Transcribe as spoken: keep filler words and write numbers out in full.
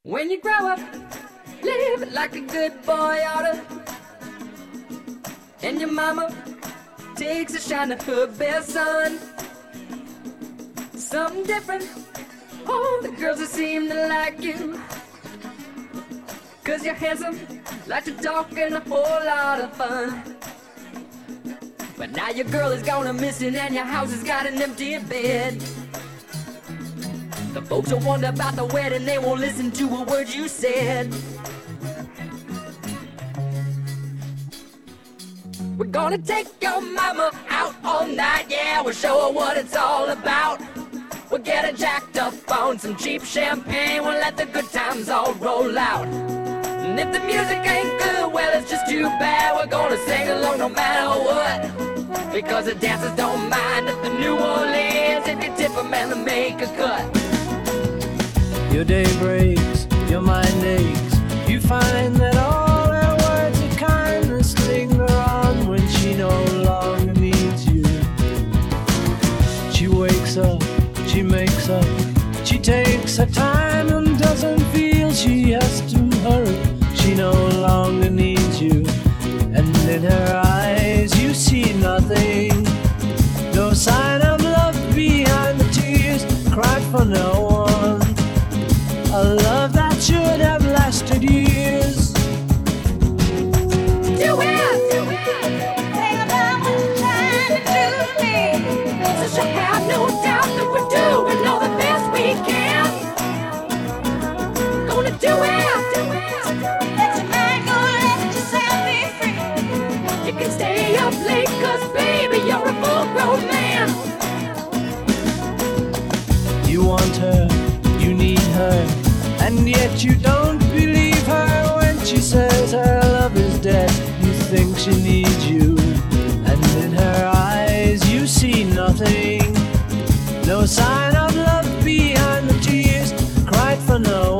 When you grow up, live like a good boy oughta. And your mama takes a shine to her best son. Something different, all the girls that seem to like you. Cause you're handsome, like to talk and a whole lot of fun. But now your girl is gone and missing and your house has got an empty bed. The folks will wonder about the wedding, they won't listen to a word you said. We're gonna take your mama out all night, yeah, we'll show her what it's all about. We'll get her jacked up on some cheap champagne, we'll let the good times all roll out. And if the music ain't good, well, it's just too bad. We're gonna sing along no matter what, because the dancers don't mind at the New Orleans if you tip them and they make a cut. Your day breaks, your mind aches. You find that all her words of kindness linger on when she no longer needs you. She wakes up, she makes up, she takes her time and doesn't feel she has to hurry. She no longer needs you, and in her eyes you see nothing. No sign of love behind the tears cried for no one. A love that should have lasted years. Do it! Do it! Think about what you're trying to do to me. So I have no doubt that we're doing all the best we can. Gonna do it! Do it! Let your mind go, let yourself be free. You can stay up late, cause baby, you're a full-grown man. You want her, you need her, and yet you don't believe her when she says her love is dead. You think she needs you, and in her eyes you see nothing. No sign of love behind the tears cried for no